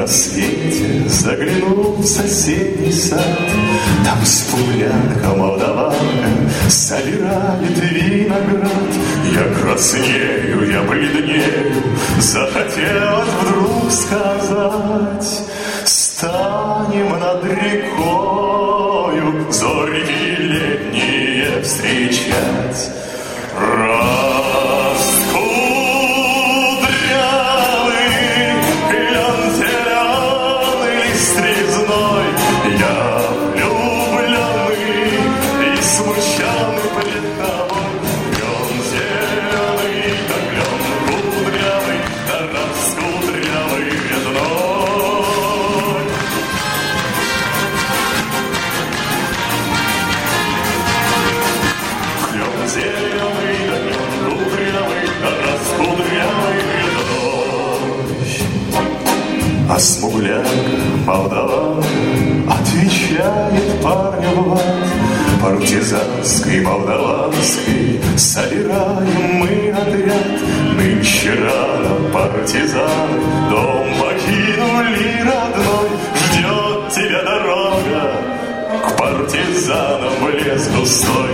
рассвете заглянул в соседний сад. Там смуглянка молдаванка собирает виноград. Я краснею, я бледнею, захотелось вдруг сказать: станем над рекою зорьки летние встречать. А смуглянка молдаванка отвечает парню в лад: партизанской молдаванской собираем мы отряд. Нынче рано партизаны дом покинули родной. Ждет тебя дорога к партизанам в лес густой.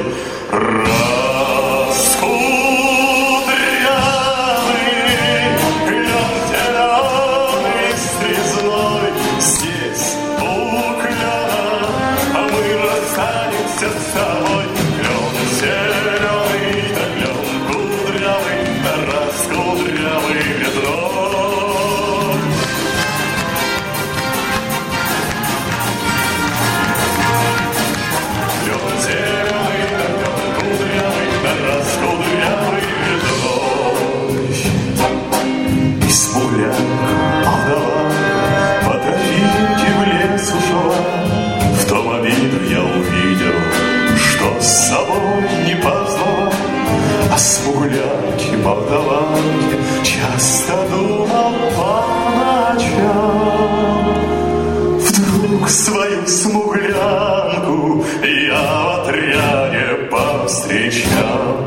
О смуглянке молдаванке часто думал по ночам. Вдруг свою смуглянку я в отряде повстречал.